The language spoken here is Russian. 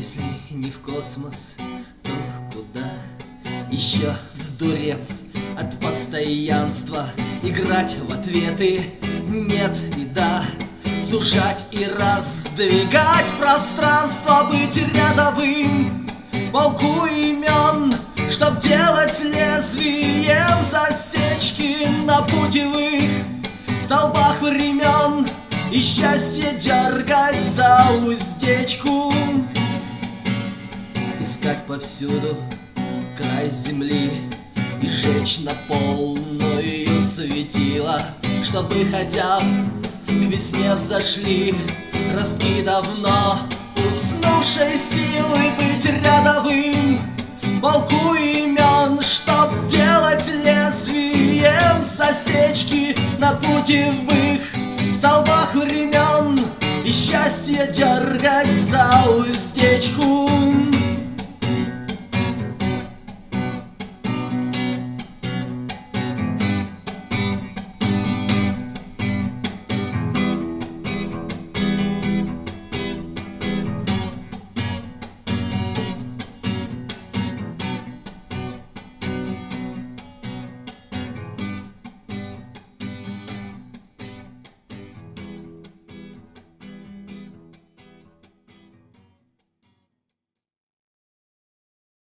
Если не в космос, то куда? Еще сдурев от постоянства, играть в ответы нет и да, сужать и раздвигать пространство, быть рядовым в полку имен, чтоб делать лезвием засечки на путевых столбах времен и счастье дергать за уздечку. Искать повсюду край земли и жечь на полную светила, чтобы хотя бы к весне взошли ростки давно уснувшей силы, быть рядовым в полку имен, чтоб делать лезвием засечки на путевых столбах времен и счастье дергать за уздечку.